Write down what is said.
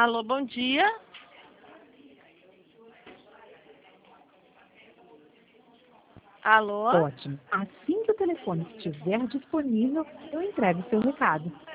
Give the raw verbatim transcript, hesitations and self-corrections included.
Alô, bom dia. Alô? Ótimo. Assim que o telefone estiver disponível, eu entrego o seu recado.